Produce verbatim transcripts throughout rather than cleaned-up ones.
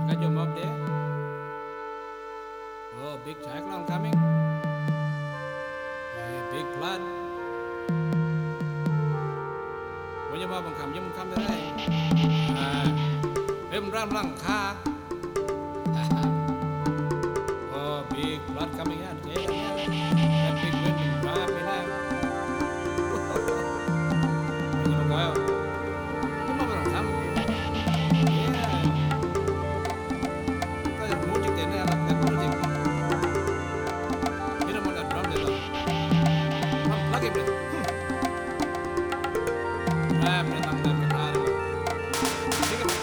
Got your mob there? Oh, big cyclone coming. Hey, big flood. When your mob come, you can come today. Ah, him run lang ka. Oh, big flood coming out. Yeah, yeah. That big wind will drive me down. When you go, your mob come. Yeah. Cái muốn chụp tiền này là cái muốn chụp. Chứ đâu mà là drum này là. Không, lắc im này. Ram này làm cái guitar này. Take it.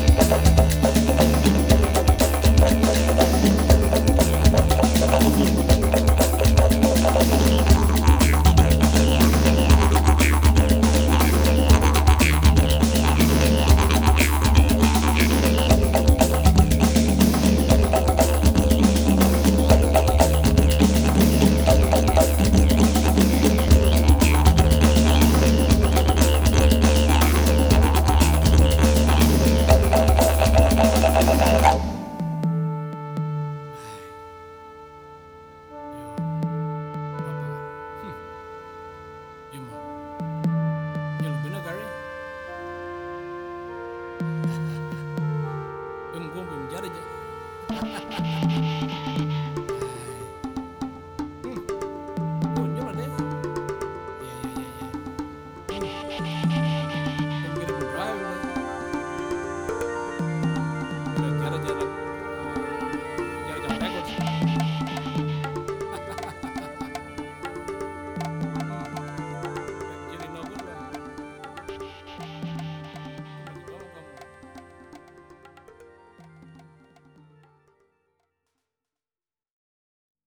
Thank you.